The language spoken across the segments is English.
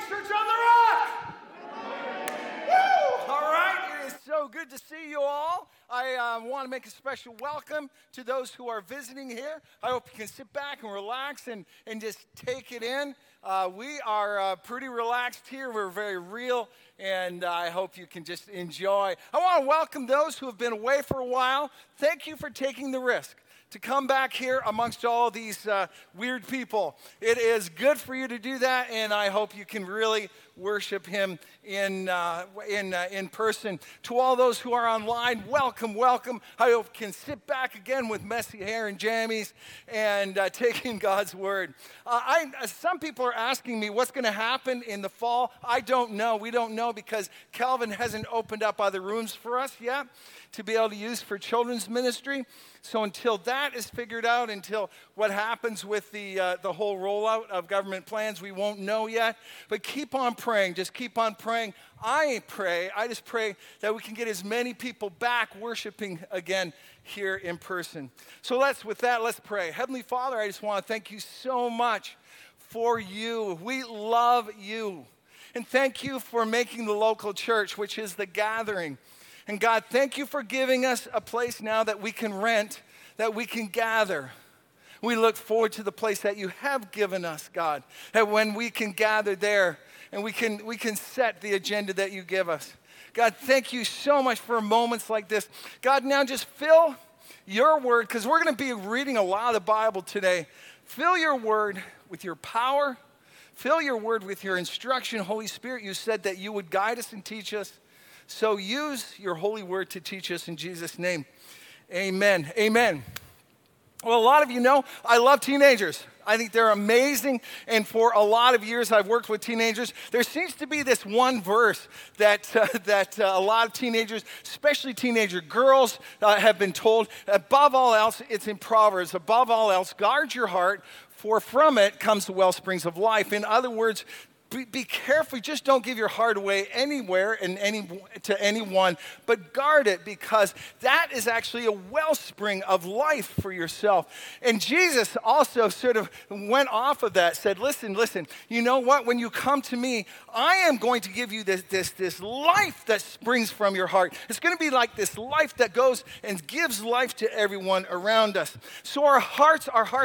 Church on the Rock! Woo! All right, it is so good to see you all. I want to make a special welcome to those who are visiting here. I hope you can sit back and relax and just take it in. We are pretty relaxed here. We're very real, and I hope you can just enjoy. I want to welcome those who have been away for a while. Thank you for taking the risk to come back here amongst all these weird people. It is good for you to do that, and I hope you can really worship Him in person. To all those who are online, welcome, welcome. I hope you can sit back again with messy hair and jammies and take in God's Word. Some people are asking me what's going to happen in the fall. I don't know. We don't know because Calvin hasn't opened up other rooms for us yet to be able to use for children's ministry. So until that is figured out, until what happens with the whole rollout of government plans, we won't know yet. But keep on praying. Just keep on praying. I just pray that we can get as many people back worshiping again here in person. So let's pray. Heavenly Father, I just want to thank you so much for you. We love you. And thank you for making the local church, which is the gathering. And God, thank you for giving us a place now that we can rent, that we can gather. We look forward to the place that you have given us, God, that when we can gather there and we can set the agenda that you give us. God, thank you so much for moments like this. God, now just fill your word, because we're going to be reading a lot of the Bible today. Fill your word with your power. Fill your word with your instruction. Holy Spirit, you said that you would guide us and teach us. So use your holy word to teach us in Jesus' name. Amen. Amen. Well, a lot of you know I love teenagers. I think they're amazing, and for a lot of years I've worked with teenagers. There seems to be this one verse that a lot of teenagers, especially teenager girls, have been told. Above all else, it's in Proverbs. Above all else, guard your heart, for from it comes the well springs of life. In other words, be careful. Just don't give your heart away anywhere and to anyone, but guard it, because that is actually a wellspring of life for yourself. And Jesus also sort of went off of that, said, listen, you know what? When you come to me, I am going to give you this life that springs from your heart. It's going to be like this life that goes and gives life to everyone around us. So our hearts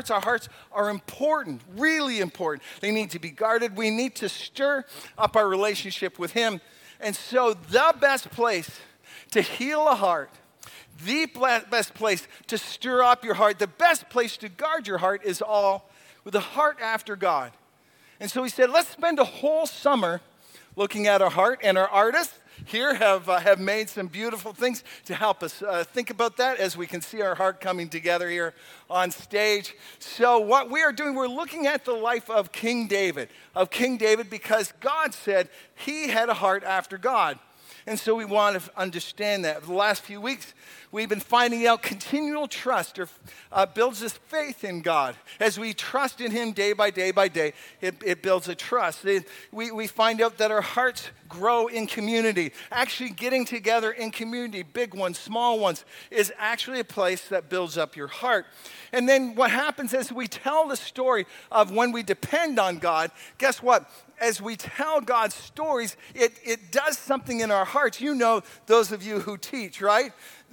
are important, really important. They need to be guarded. We need to stir up our relationship with Him. And so the best place to heal a heart, the best place to stir up your heart, the best place to guard your heart is all with a heart after God. And so he said, let's spend a whole summer looking at our heart, and our artists here have made some beautiful things to help us think about that as we can see our heart coming together here on stage. So what we are doing, we're looking at the life of King David, because God said he had a heart after God. And so we want to understand that. For the last few weeks, we've been finding out continual trust builds this faith in God. As we trust in Him day by day by day, it builds a trust. We find out that our hearts grow in community. Actually getting together in community, big ones, small ones, is actually a place that builds up your heart. And then what happens is we tell the story of when we depend on God. Guess what? As we tell God's stories, it does something in our hearts. You know, those of you who teach, right?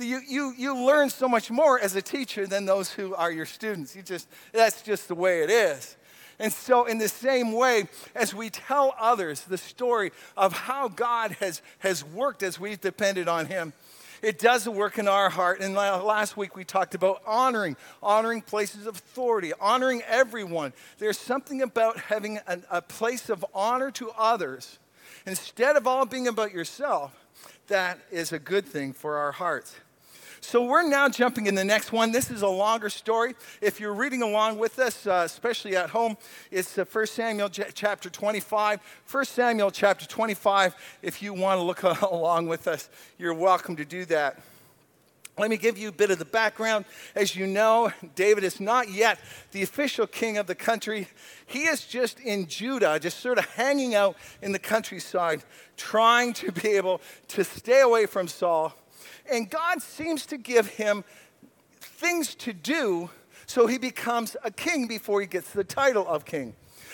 You learn so much more as a teacher than those who are your students. That's just the way it is. And so in the same way, as we tell others the story of how God has worked as we've depended on Him, it does the work in our heart. And last week we talked about honoring places of authority, honoring everyone. There's something about having a place of honor to others, instead of all being about yourself, that is a good thing for our hearts. So we're now jumping in the next one. This is a longer story. If you're reading along with us, especially at home, it's 1 Samuel chapter 25. 1 Samuel chapter 25, if you want to look along with us, you're welcome to do that. Let me give you a bit of the background. As you know, David is not yet the official king of the country. He is just in Judah, just sort of hanging out in the countryside, trying to be able to stay away from Saul. And God seems to give him things to do so he becomes a king before he gets the title of king.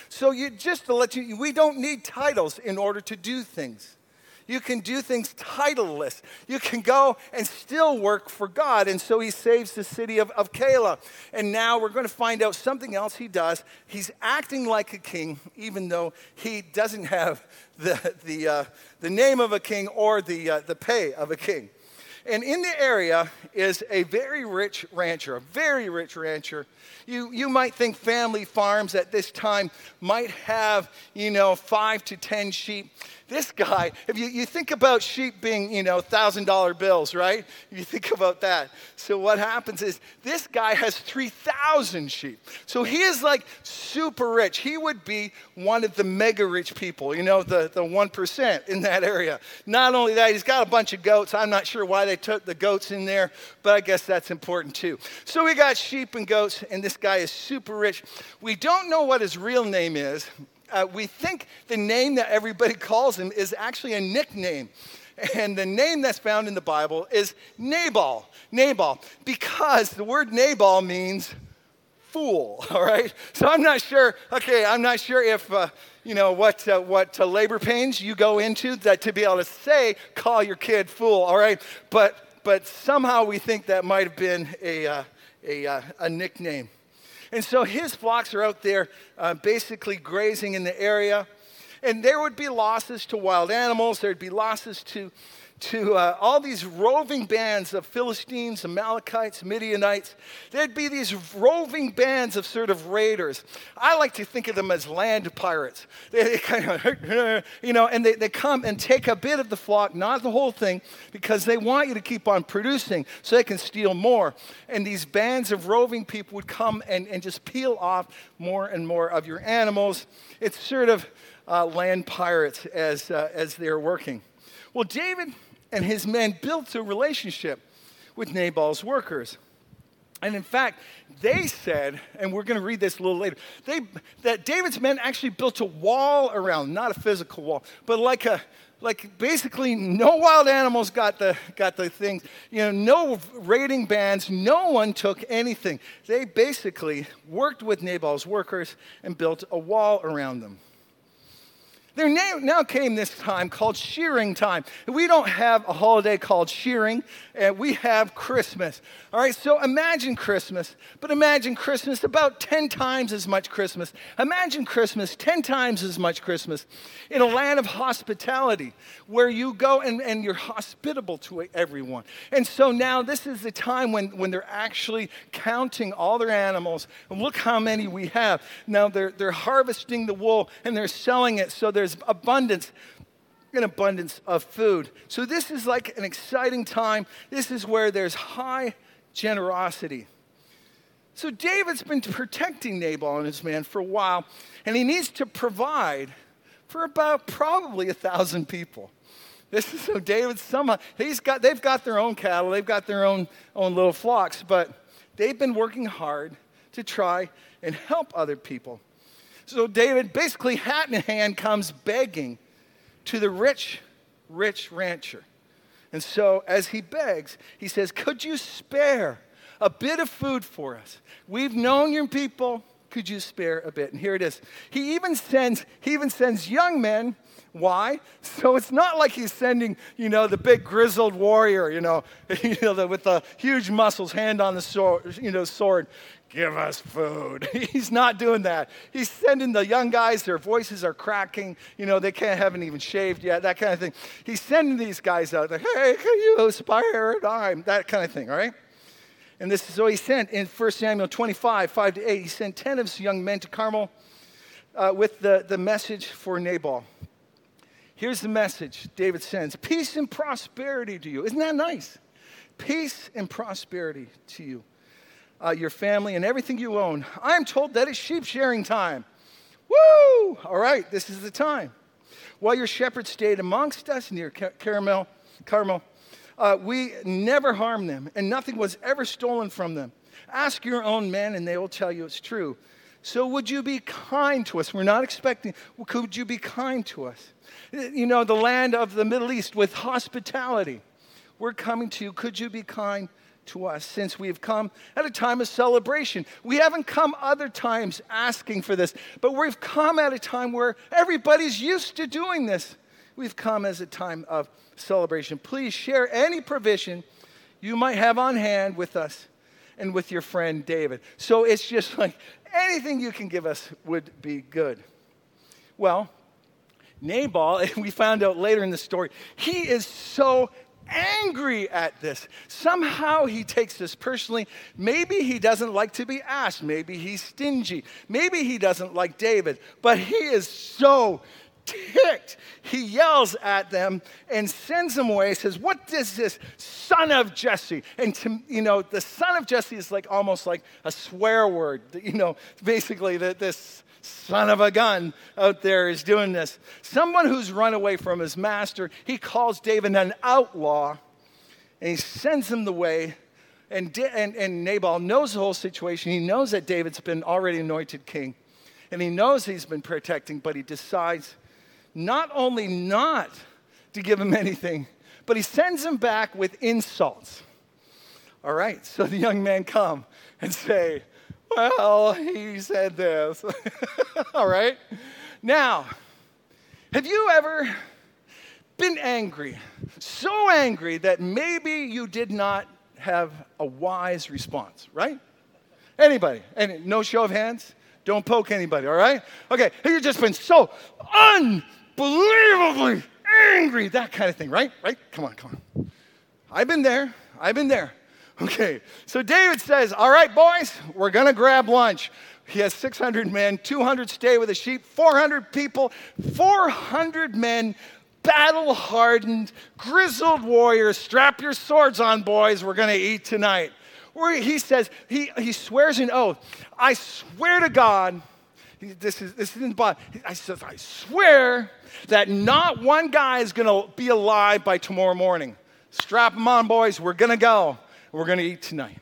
So just to let you, we don't need titles in order to do things. You can do things titleless. You can go and still work for God. And so he saves the city of Keilah. And now we're going to find out something else he does. He's acting like a king, even though he doesn't have the name of a king or the pay of a king. And in the area is a very rich rancher, a very rich rancher. You might think family farms at this time might have, 5 to 10 sheep. This guy, if you think about sheep being, $1,000 bills, right? You think about that. So what happens is this guy has 3,000 sheep. So he is like super rich. He would be one of the mega rich people, the 1% in that area. Not only that, he's got a bunch of goats. I'm not sure why they took the goats in there, but I guess that's important too. So we got sheep and goats, and this guy is super rich. We don't know what his real name is. We think the name that everybody calls him is actually a nickname. And the name that's found in the Bible is Nabal. Nabal, because the word Nabal means fool, all right? So I'm not sure if, what labor pains you go into that to be able to call your kid fool, all right? But somehow we think that might have been a nickname. And so his flocks are out there basically grazing in the area. And there would be losses to wild animals. There'd be losses to all these roving bands of Philistines, Amalekites, Midianites. There'd be these roving bands of sort of raiders. I like to think of them as land pirates. They kind of, and they come and take a bit of the flock, not the whole thing, because they want you to keep on producing so they can steal more. And these bands of roving people would come and just peel off more and more of your animals. It's sort of land pirates as they're working. Well, David and his men built a relationship with Nabal's workers. And in fact, they said, and we're going to read this a little later, that David's men actually built a wall around, not a physical wall, but like basically no wild animals got the things, no raiding bands, no one took anything. They basically worked with Nabal's workers and built a wall around them. There now came this time called shearing time. We don't have a holiday called shearing, and we have Christmas. All right, so imagine Christmas, but imagine Christmas about 10 times as much Christmas. Imagine Christmas 10 times as much Christmas in a land of hospitality where you go and you're hospitable to everyone. And so now this is the time when they're actually counting all their animals. And look how many we have. Now they're harvesting the wool and they're selling it, so there's abundance of food. So this is like an exciting time. This is where there's high generosity. So David's been protecting Nabal and his men for a while, and he needs to provide for about probably 1,000 people. This is so David's they've got their own cattle, they've got their own little flocks, but they've been working hard to try and help other people. So David, basically hat in hand, comes begging to the rich rancher. And so as he begs, he says, could you spare a bit of food for us? We've known your people. Could you spare a bit? And here it is. He even sends young men. Why? So it's not like he's sending, the big grizzled warrior, with the huge muscles, hand on the sword. Give us food. He's not doing that. He's sending the young guys, their voices are cracking. They haven't even shaved yet, that kind of thing. He's sending these guys out, like, hey, can you spare a dime? That kind of thing, all right? And this is so he sent in 1 Samuel 25, 5-8, he sent 10 of his young men to Carmel with the message for Nabal. Here's the message David sends. Peace and prosperity to you. Isn't that nice? Peace and prosperity to you. Your family and everything you own. I'm told that it's sheep shearing time. Woo! All right, this is the time. While your shepherds stayed amongst us near Carmel, we never harmed them, and nothing was ever stolen from them. Ask your own men, and they will tell you it's true. So would you be kind to us? We're not expecting. Could you be kind to us? The land of the Middle East with hospitality. We're coming to you. Could you be kind to us since we've come at a time of celebration. We haven't come other times asking for this, but we've come at a time where everybody's used to doing this. We've come as a time of celebration. Please share any provision you might have on hand with us and with your friend David. So it's just like anything you can give us would be good. Well, Nabal, and we found out later in the story, he is so angry at this. Somehow he takes this personally. Maybe he doesn't like to be asked. Maybe he's stingy. Maybe he doesn't like David. But he is so ticked. He yells at them and sends them away. He says, "What is this son of Jesse?" And the son of Jesse is like almost like a swear word. Basically that this son of a gun out there is doing this. Someone who's run away from his master. He calls David an outlaw, and he sends him away. And Nabal knows the whole situation. He knows that David's been already anointed king, and he knows he's been protecting, but he decides not only not to give him anything, but he sends him back with insults. All right, so the young men come and say, "Well, he said this." All right. Now, have you ever been angry, so angry that maybe you did not have a wise response, right? Anybody? And no show of hands? Don't poke anybody, all right? Okay, have you just been so unbelievably angry, that kind of thing, right? Right? Come on. I've been there. Okay, so David says, "All right, boys, we're going to grab lunch." He has 600 men, 200 stay with the sheep, 400 people, 400 men, battle-hardened, grizzled warriors. Strap your swords on, boys. We're going to eat tonight. He says, he swears an oath. "I swear to God," this is in the Bible. I swear that not one guy is going to be alive by tomorrow morning. Strap them on, boys. We're going to go. We're going to eat tonight.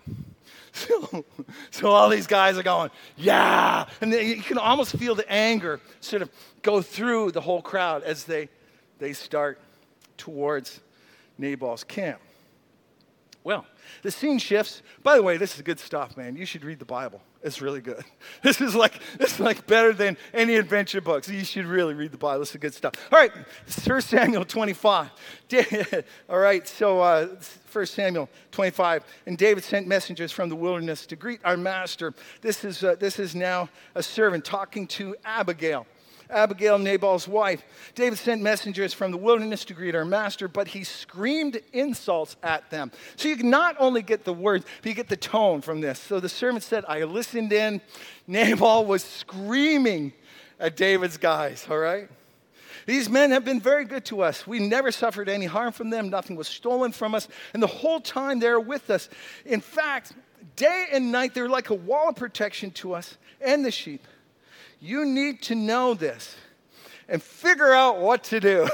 So all these guys are going, "Yeah." And you can almost feel the anger sort of go through the whole crowd as they start towards Nabal's camp. Well, the scene shifts. By the way, this is good stuff, man. You should read the Bible. It's really good. This is like better than any adventure books. You should really read the Bible. This is good stuff. All right, 1 Samuel 25. All right, so 1 Samuel 25. "And David sent messengers from the wilderness to greet our master." This is now a servant talking to Abigail. Abigail, Nabal's wife. "David sent messengers from the wilderness to greet our master, but he screamed insults at them." So you can not only get the words, but you get the tone from this. So the servant said, "I listened in." Nabal was screaming at David's guys, all right? "These men have been very good to us. We never suffered any harm from them. Nothing was stolen from us. And the whole time they're with us. In fact, day and night, they're like a wall of protection to us and the sheep. You need to know this and figure out what to do."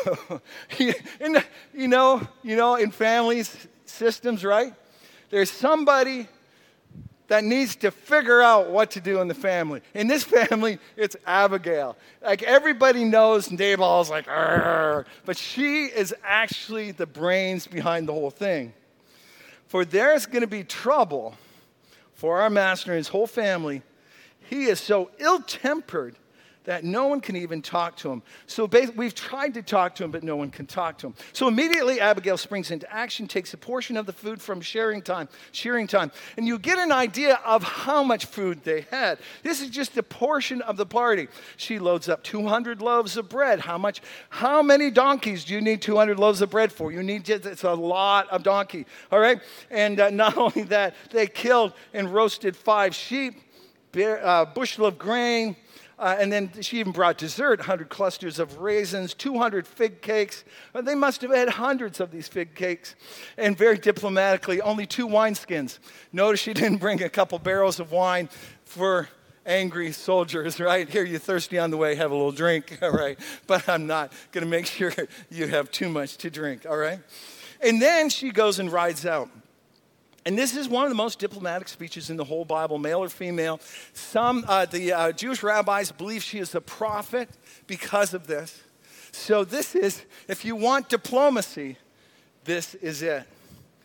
In families, systems, right? There's somebody that needs to figure out what to do in the family. In this family, it's Abigail. Like everybody knows Nabal's like, "Arr," but she is actually the brains behind the whole thing. "For there's going to be trouble for our master and his whole family. He is so ill-tempered that no one can even talk to him." So we've tried to talk to him, but no one can talk to him. So immediately Abigail springs into action, takes a portion of the food from shearing time. And you get an idea of how much food they had. This is just a portion of the party. She loads up 200 loaves of bread. How many donkeys do you need 200 loaves of bread for? It's a lot of donkey, all right? And not only that, they killed and roasted 5 sheep, bushel of grain, and then she even brought dessert, 100 clusters of raisins, 200 fig cakes. They must have had hundreds of these fig cakes. And very diplomatically, only 2 wineskins. Notice she didn't bring a couple barrels of wine for angry soldiers, right? Here, you're thirsty on the way, have a little drink, all right? But I'm not going to make sure you have too much to drink, all right? And then she goes and rides out. And this is one of the most diplomatic speeches in the whole Bible, male or female. The Jewish rabbis believe she is a prophet because of this. So this is, if you want diplomacy, this is it.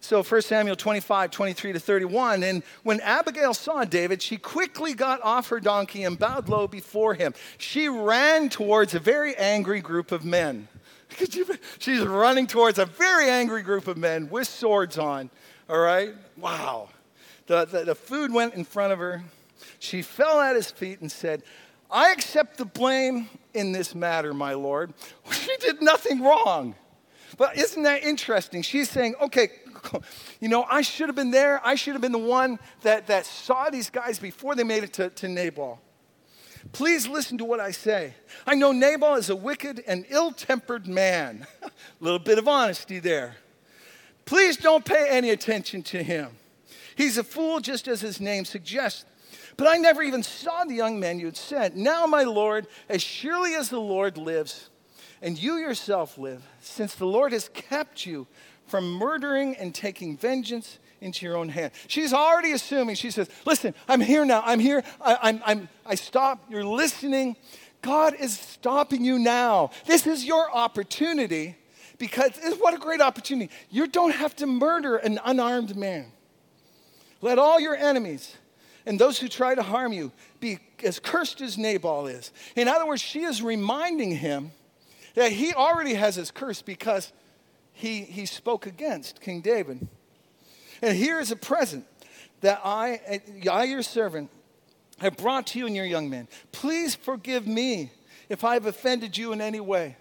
So 1 Samuel 25, 23 to 31, and when Abigail saw David, she quickly got off her donkey and bowed low before him. She ran towards a very angry group of men. She's running towards a very angry group of men with swords on, all right? Wow. The food went in front of her. She fell at his feet and said, I accept the blame in this matter, my lord. She did nothing wrong. But isn't that interesting? She's saying, okay, I should have been there. I should have been the one that saw these guys before they made it to Nabal. Please listen to what I say. I know Nabal is a wicked and ill-tempered man. A little bit of honesty there. Please don't pay any attention to him. He's a fool just as his name suggests. But I never even saw the young man you had sent. Now, my Lord, as surely as the Lord lives, and you yourself live, since the Lord has kept you from murdering and taking vengeance into your own hand. She's already assuming. She says, listen, I'm here now. I'm here. I stop. You're listening. God is stopping you now. This is your opportunity because what a great opportunity. You don't have to murder an unarmed man. Let all your enemies and those who try to harm you be as cursed as Nabal is. In other words, she is reminding him that he already has his curse because he spoke against King David. And here is a present that I, your servant, have brought to you and your young man. Please forgive me if I have offended you in any way.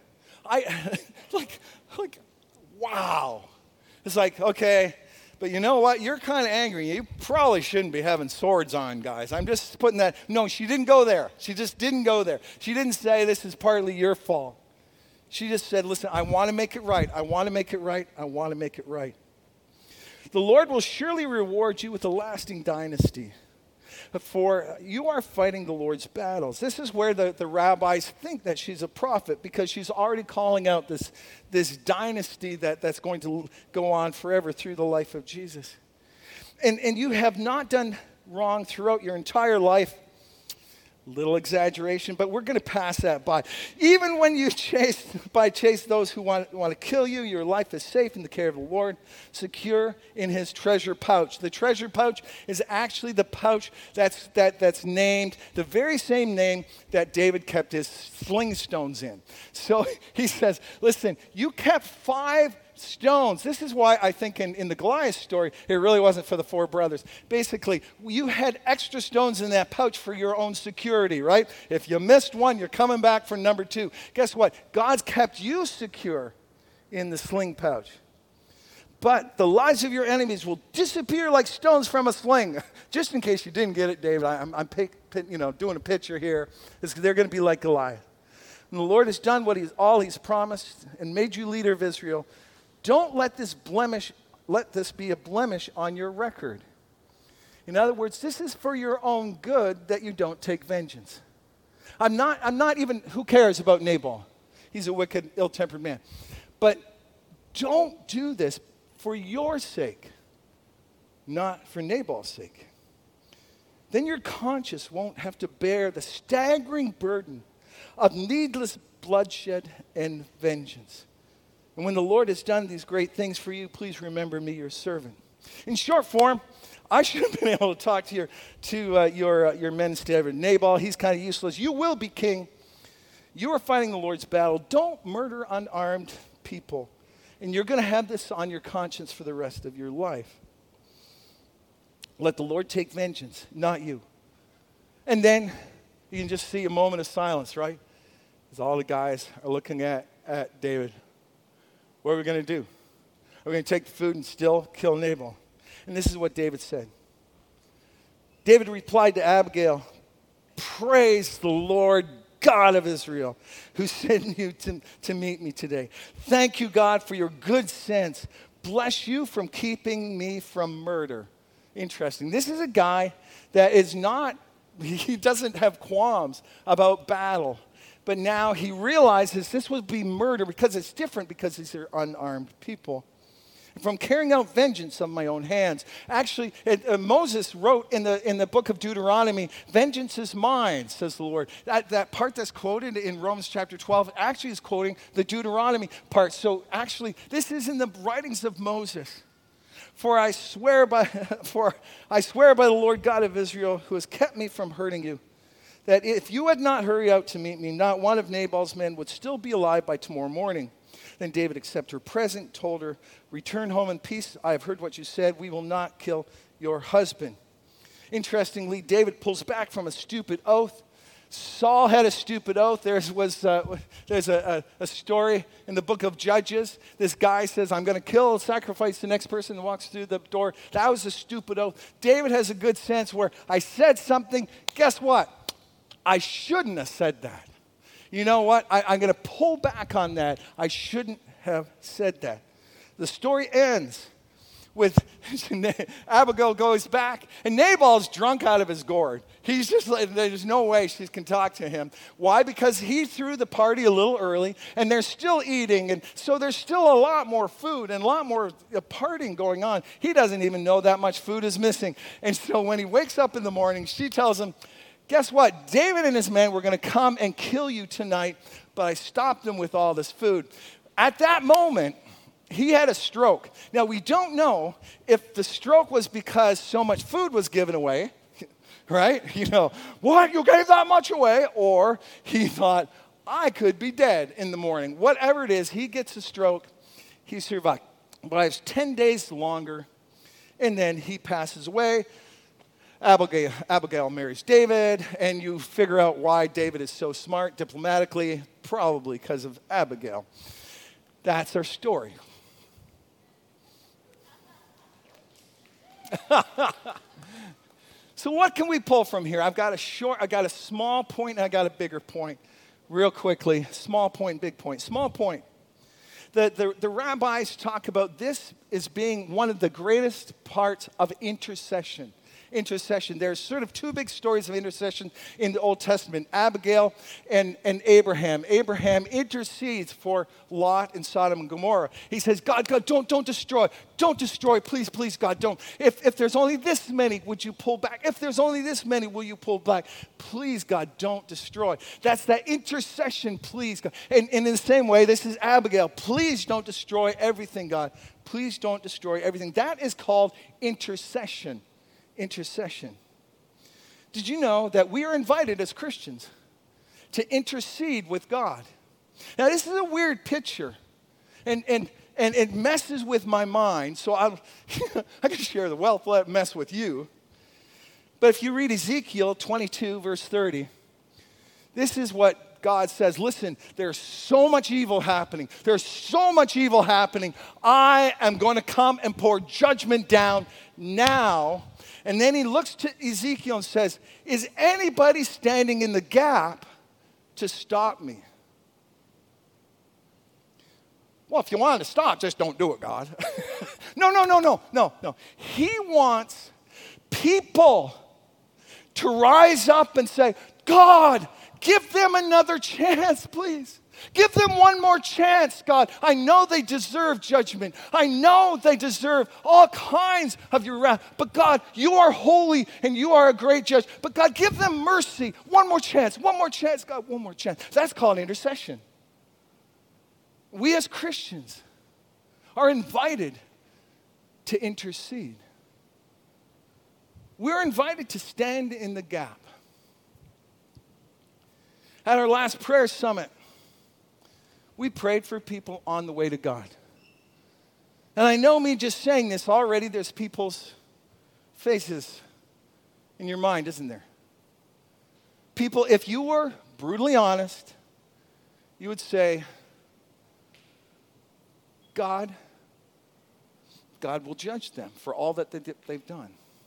Wow. It's like, okay, but you know what? You're kind of angry. You probably shouldn't be having swords on, guys. I'm just putting that. No, she didn't go there. She just didn't go there. She didn't say this is partly your fault. She just said, listen, I want to make it right. I want to make it right. I want to make it right. The Lord will surely reward you with a lasting dynasty, for you are fighting the Lord's battles. This is where the rabbis think that she's a prophet, because she's already calling out this dynasty that's going to go on forever through the life of Jesus. And you have not done wrong throughout your entire life. Little exaggeration, but we're going to pass that by. Even when you chase those who want to kill you, your life is safe in the care of the Lord, secure in his treasure pouch. The treasure pouch is actually the pouch that's named, the very same name that David kept his sling stones in. So he says, listen, you kept 5 stones. This is why I think in the Goliath story, it really wasn't for the 4 brothers. Basically, you had extra stones in that pouch for your own security, right? If you missed one, you're coming back for number 2. Guess what? God's kept you secure in the sling pouch. But the lives of your enemies will disappear like stones from a sling. Just in case you didn't get it, David, I'm doing a picture here. They're going to be like Goliath. And the Lord has done all he's promised and made you leader of Israel. Don't let this be a blemish on your record. In other words, this is for your own good that you don't take vengeance. I'm not even, who cares about Nabal? He's a wicked, ill-tempered man. But don't do this for your sake, not for Nabal's sake. Then your conscience won't have to bear the staggering burden of needless bloodshed and vengeance. And when the Lord has done these great things for you, please remember me, your servant. In short form, I should have been able to talk to your men instead of Nabal. He's kind of useless. You will be king. You are fighting the Lord's battle. Don't murder unarmed people. And you're going to have this on your conscience for the rest of your life. Let the Lord take vengeance, not you. And then you can just see a moment of silence, right? As all the guys are looking at David. What are we going to do? Are we going to take the food and still kill Nabal? And this is what David said. David replied to Abigail, praise the Lord God of Israel, who sent you to meet me today. Thank you, God, for your good sense. Bless you from keeping me from murder. Interesting. This is a guy that he doesn't have qualms about battle. But now he realizes this would be murder because it's different because these are unarmed people. From carrying out vengeance on my own hands. Actually, Moses wrote in the book of Deuteronomy, vengeance is mine, says the Lord. That part that's quoted in Romans chapter 12 actually is quoting the Deuteronomy part. So actually, this is in the writings of Moses. For I swear by the Lord God of Israel, who has kept me from hurting you, that if you had not hurried out to meet me, not one of Nabal's men would still be alive by tomorrow morning. Then David accepted her present, told her, return home in peace. I have heard what you said. We will not kill your husband. Interestingly, David pulls back from a stupid oath. Saul had a stupid oath. There's a story in the book of Judges. This guy says, I'm going to kill, sacrifice the next person that walks through the door. That was a stupid oath. David has a good sense where I said something. Guess what? I shouldn't have said that. You know what? I'm going to pull back on that. I shouldn't have said that. The story ends with Abigail goes back, and Nabal's drunk out of his gourd. He's just like, there's no way she can talk to him. Why? Because he threw the party a little early, and they're still eating, and so there's still a lot more food and a lot more partying going on. He doesn't even know that much food is missing. And so when he wakes up in the morning, she tells him, guess what? David and his men were going to come and kill you tonight, but I stopped them with all this food. At that moment, he had a stroke. Now, we don't know if the stroke was because so much food was given away, right? You know, what? You gave that much away? Or he thought, I could be dead in the morning. Whatever it is, he gets a stroke. He survives 10 days longer, and then he passes away. Abigail marries David, and you figure out why David is so smart diplomatically, probably because of Abigail. That's our story. So what can we pull from here? I've got a small point, and I got a bigger point. Real quickly, small point, big point. Small point. The rabbis talk about this as being one of the greatest parts of intercession. There's sort of two big stories of intercession in the Old Testament, Abigail and Abraham. Abraham intercedes for Lot and Sodom and Gomorrah. He says, God, don't destroy. Don't destroy, please, God, don't. If there's only this many, would you pull back? If there's only this many, will you pull back? Please, God, don't destroy. That's that intercession, please, God. And in the same way, this is Abigail. Please don't destroy everything, God. Please don't destroy everything. That is called intercession. Intercession. Did you know that we are invited as Christians to intercede with God? Now, this is a weird picture, and it messes with my mind, so I can share the wealth, let it mess with you. But if you read Ezekiel 22, verse 30, this is what God says. Listen, there's so much evil happening. There's so much evil happening. I am going to come and pour judgment down now. And then he looks to Ezekiel and says, is anybody standing in the gap to stop me? Well, if you want to stop, just don't do it, God. No. He wants people to rise up and say, God, give them another chance, please. Give them one more chance, God. I know they deserve judgment. I know they deserve all kinds of your wrath. But God, you are holy and you are a great judge. But God, give them mercy. One more chance, God, one more chance. That's called intercession. We as Christians are invited to intercede. We're invited to stand in the gap. At our last prayer summit, we prayed for people on the way to God. And I know me just saying this already, there's people's faces in your mind, isn't there? People, if you were brutally honest, you would say, God will judge them for all that they've done.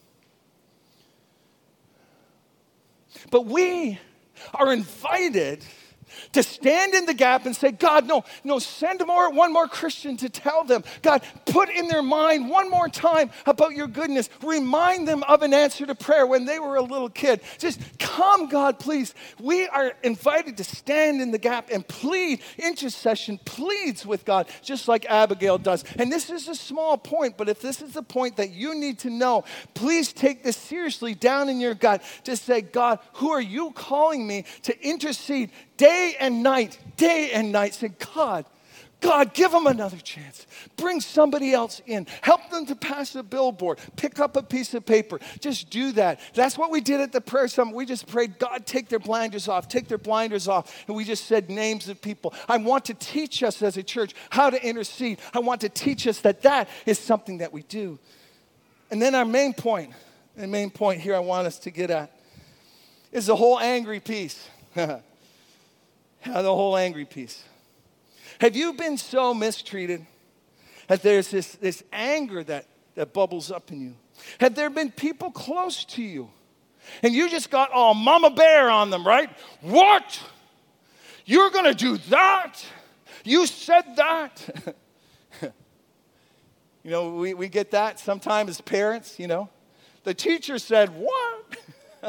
But we are invited to stand in the gap and say, God, no, send one more Christian to tell them. God, put in their mind one more time about your goodness. Remind them of an answer to prayer when they were a little kid. Just come, God, please. We are invited to stand in the gap and plead. Intercession pleads with God, just like Abigail does. And this is a small point, but if this is the point that you need to know, please take this seriously down in your gut. Just say, God, who are you calling me to intercede day and night, say, God, God, give them another chance. Bring somebody else in. Help them to pass a billboard. Pick up a piece of paper. Just do that. That's what we did at the prayer summit. We just prayed, God, take their blinders off. Take their blinders off. And we just said names of people. I want to teach us as a church how to intercede. I want to teach us that that is something that we do. And then our main point here I want us to get at is the whole angry piece. The whole angry piece. Have you been so mistreated that there's this anger that bubbles up in you? Have there been people close to you and you just got all mama bear on them, right? What? You're going to do that? You said that? You know, we get that sometimes as parents, you know. The teacher said, what?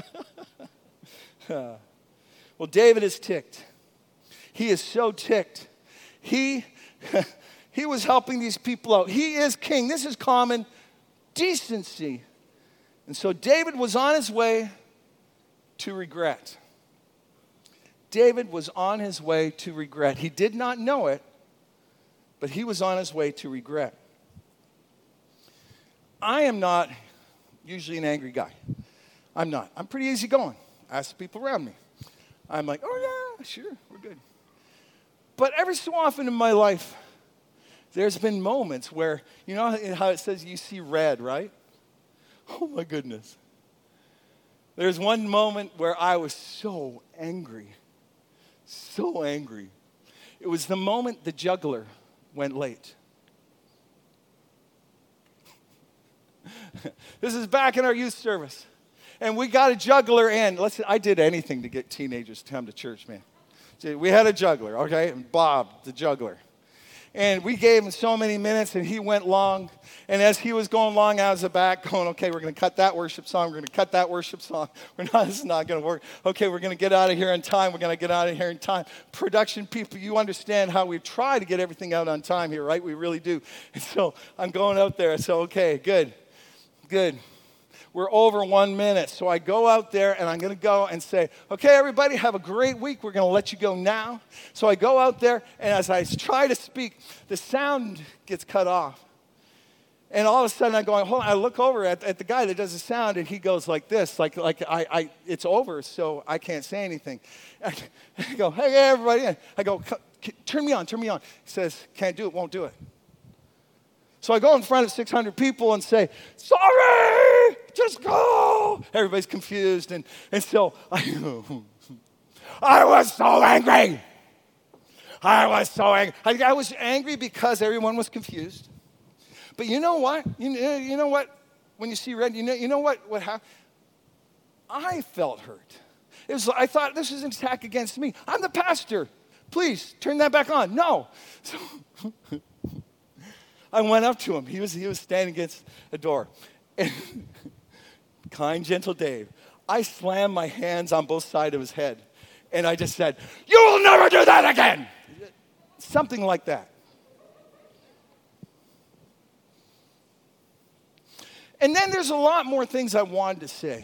Well, David is ticked. He is so ticked. He was helping these people out. He is king. This is common decency. And so David was on his way to regret. David was on his way to regret. He did not know it, but he was on his way to regret. I am not usually an angry guy. I'm not. I'm pretty easygoing. Ask the people around me. I'm like, oh yeah, sure, we're good. But every so often in my life, there's been moments where, you know how it says you see red, right? Oh my goodness. There's one moment where I was so angry. So angry. It was the moment the juggler went late. This is back in our youth service. And we got a juggler in. I did anything to get teenagers to come to church, man. We had a juggler, okay? And Bob, the juggler. And we gave him so many minutes, and he went long. And as he was going long, I was at the back going, okay, we're going to cut that worship song. We're going to cut that worship song. This is not going to work. Okay, we're going to get out of here in time. We're going to get out of here in time. Production people, you understand how we try to get everything out on time here, right? We really do. And so I'm going out there. So, okay, good. We're over 1 minute. So I go out there and I'm going to go and say, okay, everybody, have a great week. We're going to let you go now. So I go out there, and as I try to speak, the sound gets cut off. And all of a sudden I go, hold on. I look over at the guy that does the sound, and he goes like this, like it's over, so I can't say anything. I go, hey, everybody. I go, turn me on. He says, can't do it, won't do it. So I go in front of 600 people and say, sorry, just go. Everybody's confused. And so I was so angry. I was angry because everyone was confused. But you know what? You know what? When you see red, you know what happened? I felt hurt. I thought this is an attack against me. I'm the pastor. Please, turn that back on. No. So I went up to him. He was standing against a door. And kind, gentle Dave. I slammed my hands on both sides of his head. And I just said, you will never do that again. Something like that. And then there's a lot more things I wanted to say.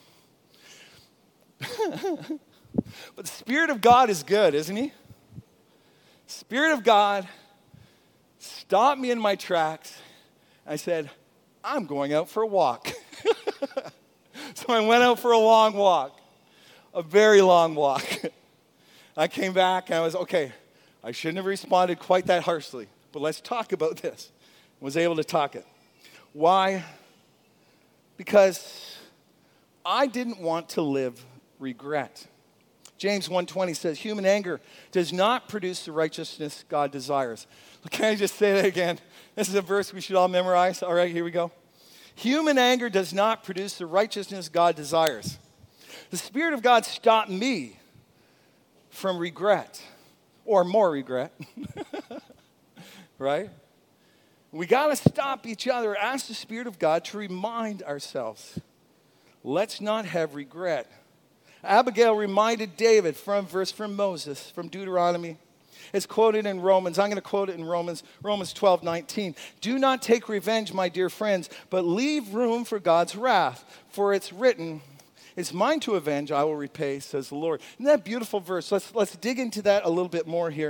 But the Spirit of God is good, isn't he? Spirit of God stopped me in my tracks. I said, I'm going out for a walk. So I went out for a long walk, a very long walk. I came back and I was, okay, I shouldn't have responded quite that harshly, but let's talk about this. I was able to talk it. Why? Because I didn't want to live regret. James 1:20 says, human anger does not produce the righteousness God desires. Can I just say that again? This is a verse we should all memorize. All right, here we go. Human anger does not produce the righteousness God desires. The Spirit of God stopped me from regret, or more regret. Right? We got to stop each other, ask the Spirit of God to remind ourselves. Let's not have regret. Abigail reminded David from a verse from Moses, from Deuteronomy. It's quoted in Romans. I'm going to quote it in Romans 12:19. Do not take revenge, my dear friends, but leave room for God's wrath. For it's written, it's mine to avenge, I will repay, says the Lord. Isn't that a beautiful verse? Let's dig into that a little bit more here.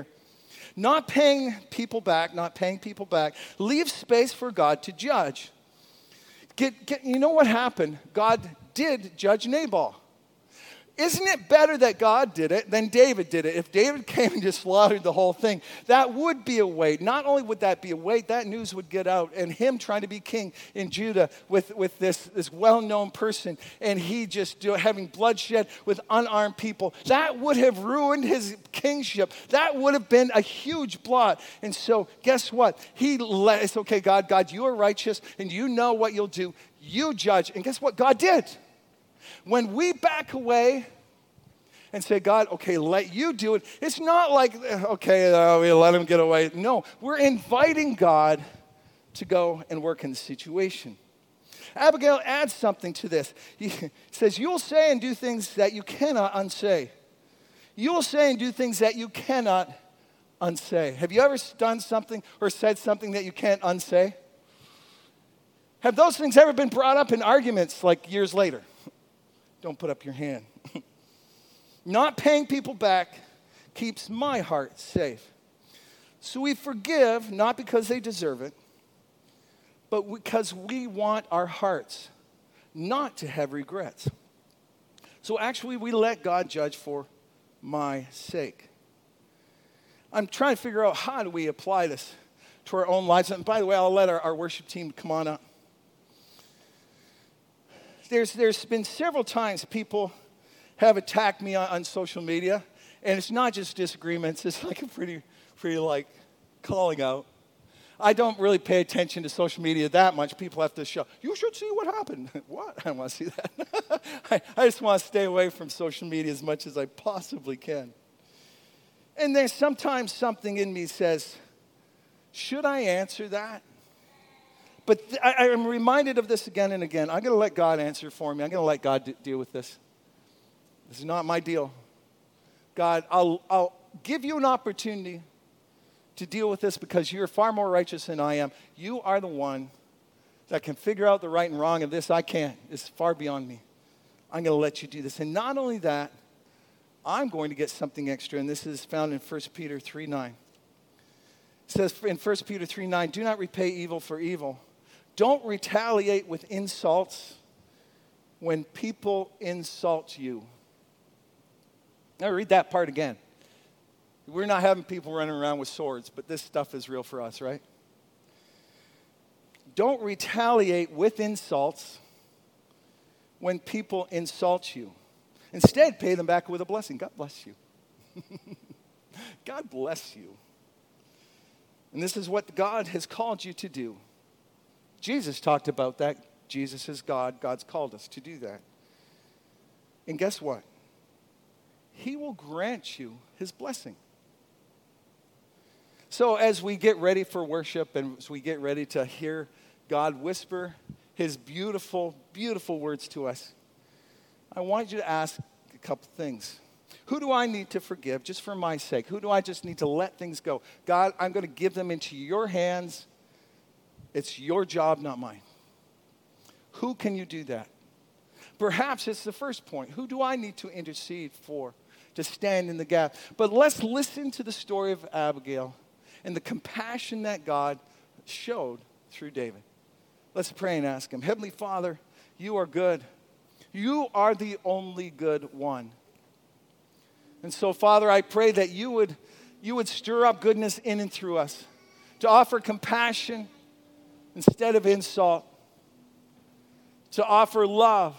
Not paying people back, leaves space for God to judge. You know what happened? God did judge Nabal. Isn't it better that God did it than David did it? If David came and just slaughtered the whole thing, that would be a weight. Not only would that be a weight, that news would get out. And him trying to be king in Judah with this well-known person, and he just having bloodshed with unarmed people, that would have ruined his kingship. That would have been a huge blot. And so guess what? It's okay, God, you are righteous, and you know what you'll do. You judge. And guess what God did? When we back away and say, God, okay, let you do it, it's not like, okay, we let him get away. No, we're inviting God to go and work in the situation. Abigail adds something to this. He says, you'll say and do things that you cannot unsay. You'll say and do things that you cannot unsay. Have you ever done something or said something that you can't unsay? Have those things ever been brought up in arguments like years later? Don't put up your hand. Not paying people back keeps my heart safe. So we forgive not because they deserve it, but because we want our hearts not to have regrets. So actually, we let God judge for my sake. I'm trying to figure out how do we apply this to our own lives. And by the way, I'll let our worship team come on up. There's been several times people have attacked me on social media, and it's not just disagreements. It's like a pretty like calling out. I don't really pay attention to social media that much. People have to show, you should see what happened. What? I don't want to see that. I just want to stay away from social media as much as I possibly can. And there's sometimes something in me says, should I answer that? But I am reminded of this again and again. I'm going to let God answer for me. I'm going to let God deal with this. This is not my deal. God, I'll give you an opportunity to deal with this because you're far more righteous than I am. You are the one that can figure out the right and wrong of this. I can't. It's far beyond me. I'm going to let you do this. And not only that, I'm going to get something extra, and this is found in 1 Peter 3:9. It says in 1 Peter 3:9, do not repay evil for evil. Don't retaliate with insults when people insult you. Now read that part again. We're not having people running around with swords, but this stuff is real for us, right? Don't retaliate with insults when people insult you. Instead, pay them back with a blessing. God bless you. God bless you. And this is what God has called you to do. Jesus talked about that. Jesus is God. God's called us to do that. And guess what? He will grant you his blessing. So as we get ready for worship and as we get ready to hear God whisper his beautiful, beautiful words to us, I want you to ask a couple things. Who do I need to forgive just for my sake? Who do I just need to let things go? God, I'm going to give them into your hands. It's your job, not mine. Who can you do that? Perhaps it's the first point. Who do I need to intercede for, to stand in the gap? But let's listen to the story of Abigail and the compassion that God showed through David. Let's pray and ask him. Heavenly Father, you are good. You are the only good one. And so, Father, I pray that you would stir up goodness in and through us, to offer compassion instead of insult, to offer love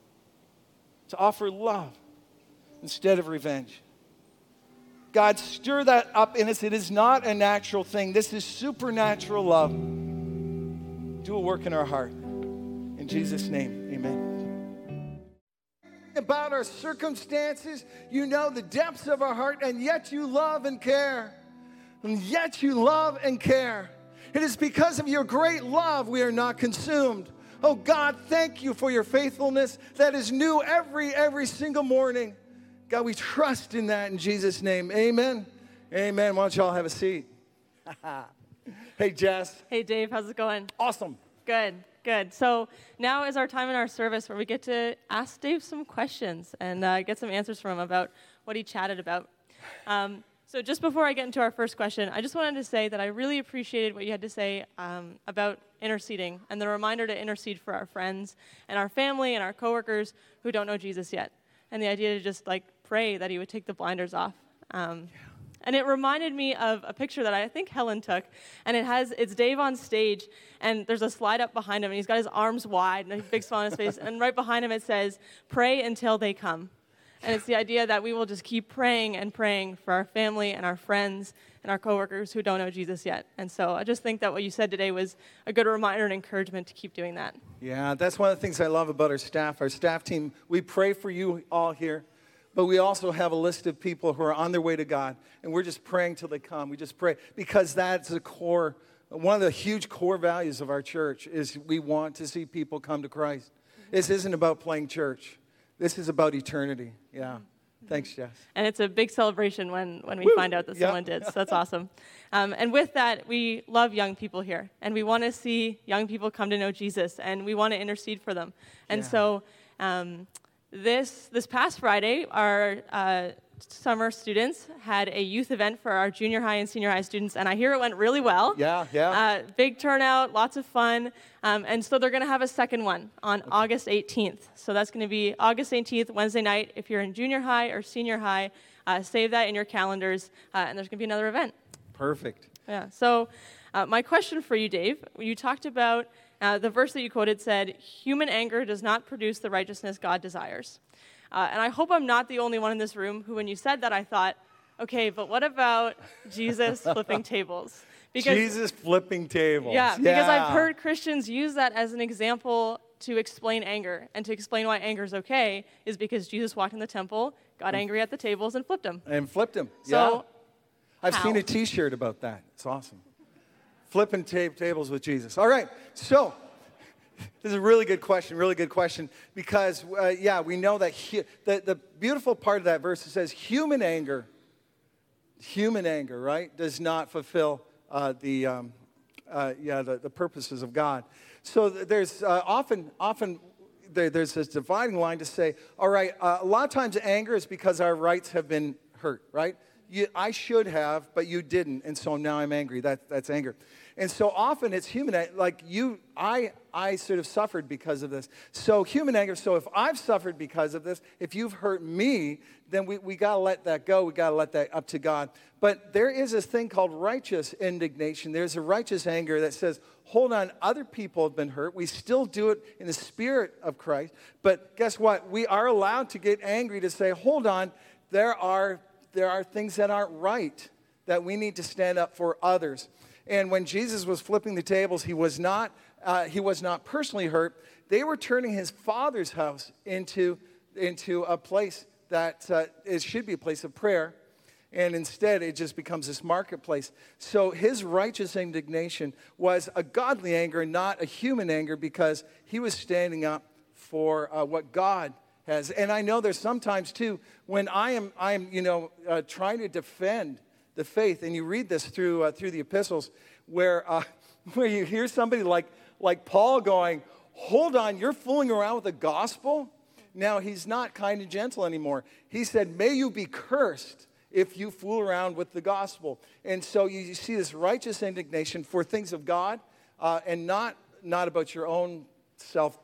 instead of revenge. God, stir that up in us. It is not a natural thing. This is supernatural love. Do a work in our heart. In Jesus' name, amen. About our circumstances, you know the depths of our heart, and yet you love and care. And yet you love and care. It is because of your great love we are not consumed. Oh God, thank you for your faithfulness that is new every single morning. God, we trust in that in Jesus' name. Amen. Amen. Why don't y'all have a seat? Hey, Jess. Hey, Dave. How's it going? Awesome. Good. So now is our time in our service where we get to ask Dave some questions and get some answers from him about what he chatted about. So just before I get into our first question, I just wanted to say that I really appreciated what you had to say about interceding and the reminder to intercede for our friends and our family and our coworkers who don't know Jesus yet. And the idea to just pray that he would take the blinders off. And it reminded me of a picture that I think Helen took, and it's Dave on stage, and there's a slide up behind him, and he's got his arms wide and a big smile on his face, and right behind him it says, "Pray until they come." And it's the idea that we will just keep praying and praying for our family and our friends and our coworkers who don't know Jesus yet. And so I just think that what you said today was a good reminder and encouragement to keep doing that. Yeah, that's one of the things I love about our staff. Our staff team, we pray for you all here, but we also have a list of people who are on their way to God, and we're just praying till they come. We just pray because that's the core, one of the huge core values of our church is we want to see people come to Christ. This isn't about playing church. This is about eternity. Yeah. Thanks, Jess. And it's a big celebration when we find out that someone did. So that's awesome. And with that, we love young people here. And we want to see young people come to know Jesus. And we want to intercede for them. And so this past Friday, our summer students had a youth event for our junior high and senior high students, and I hear it went really well. Yeah. Big turnout, lots of fun, and so they're going to have a second one on August 18th. So that's going to be August 18th, Wednesday night. If you're in junior high or senior high, save that in your calendars, and there's going to be another event. Perfect. Yeah. So my question for you, Dave, you talked about the verse that you quoted said, "Human anger does not produce the righteousness God desires." And I hope I'm not the only one in this room who, when you said that, I thought, okay, but what about Jesus flipping tables? Jesus flipping tables. Yeah, because I've heard Christians use that as an example to explain anger. And to explain why anger is okay is because Jesus walked in the temple, got angry at the tables, and flipped them. So, I've seen a T-shirt about that. It's awesome. Flipping tables with Jesus. All right, so this is a really good question, because, we know that the beautiful part of that verse, it says human anger, right, does not fulfill the purposes of God. So there's often there's this dividing line to say, all right, a lot of times anger is because our rights have been hurt, right? I should have, but you didn't, and so now I'm angry. That's anger. And so often it's human, I sort of suffered because of this. So human anger, so if I've suffered because of this, if you've hurt me, then we got to let that go. We got to let that up to God. But there is this thing called righteous indignation. There's a righteous anger that says, hold on, other people have been hurt. We still do it in the spirit of Christ. But guess what? We are allowed to get angry to say, hold on, there are things that aren't right, that we need to stand up for others. And when Jesus was flipping the tables, he was not personally hurt. They were turning his Father's house into a place that it should be a place of prayer, and instead it just becomes this marketplace. So his righteous indignation was a godly anger, not a human anger, because he was standing up for what God has. And I know there's sometimes too when I am trying to defend the faith, and you read this through the epistles, where you hear somebody like Paul going, hold on, you're fooling around with the gospel? Now, he's not kind and gentle anymore. He said, may you be cursed if you fool around with the gospel. And so you see this righteous indignation for things of God, and not about your own self.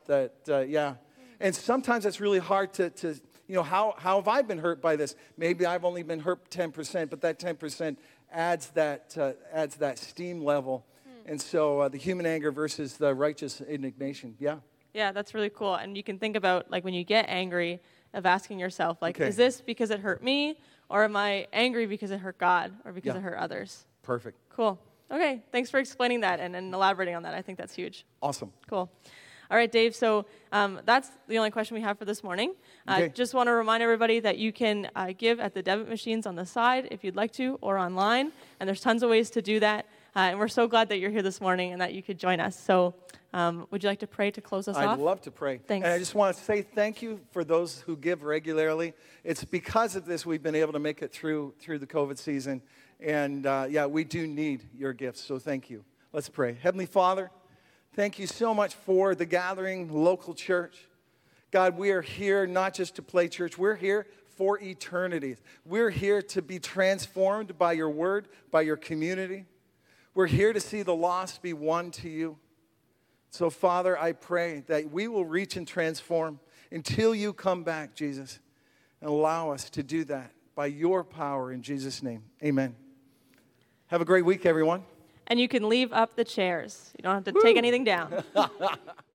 And sometimes that's really hard to how have I been hurt by this? Maybe I've only been hurt 10%, but that 10% adds that steam level. And so the human anger versus the righteous indignation. Yeah, that's really cool. And you can think about, when you get angry, of asking yourself, is this because it hurt me, or am I angry because it hurt God, or because it hurt others? Perfect. Cool. Okay, thanks for explaining that and elaborating on that. I think that's huge. Awesome. Cool. All right, Dave, so that's the only question we have for this morning. Okay. Just want to remind everybody that you can give at the debit machines on the side if you'd like to, or online, and there's tons of ways to do that. And we're so glad that you're here this morning and that you could join us. So would you like to pray to close us off? I'd love to pray. Thanks. And I just want to say thank you for those who give regularly. It's because of this we've been able to make it through the COVID season. And we do need your gifts, so thank you. Let's pray. Heavenly Father, thank you so much for the gathering local church. God, we are here not just to play church. We're here for eternity. We're here to be transformed by your word, by your community. We're here to see the lost be won to you. So, Father, I pray that we will reach and transform until you come back, Jesus, and allow us to do that by your power in Jesus' name. Amen. Have a great week, everyone. And you can leave up the chairs. You don't have to take anything down.